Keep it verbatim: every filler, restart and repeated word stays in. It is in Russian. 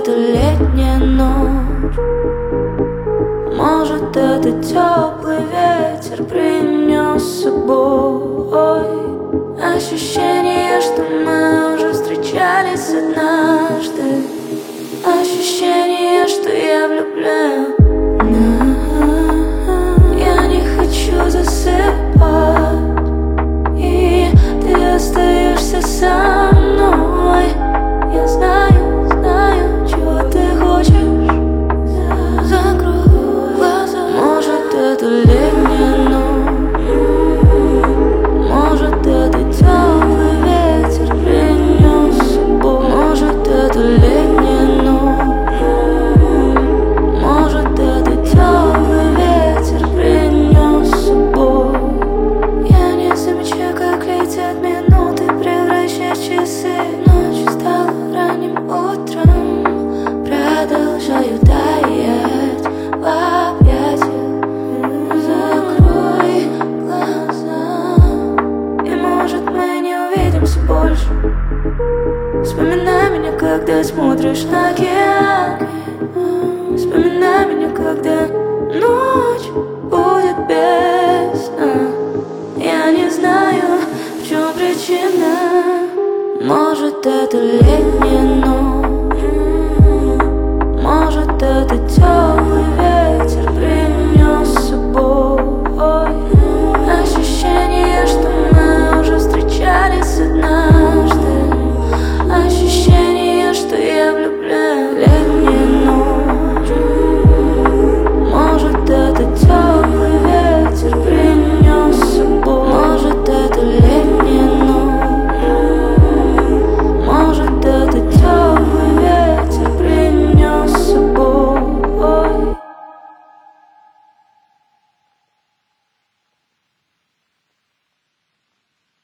это летняя ночь, может это теплый ветер принес с собой ощущение, что мы уже встречались однажды, ощущение, что я влюблен. Я не хочу засыпать, и ты остаешься со мной. Я знаю, знаю, чего ты хочешь. Закрой глаза. Может это летняя ночь, может это теплый ветер принес с собой. Может это летняя ночь, может это теплый ветер принес с собой. Я не замечаю, как летят минуты, превращая часы. Ночь стала ранним утром, продолжаю таять в объятиях. Закрой глаза, и может мы не увидимся больше. Вспоминай меня, когда смотришь на океан. Вспоминай меня, когда ночь будет без сна. Я не знаю, в чем причина. Может это летняя ночь, может это теплый ветер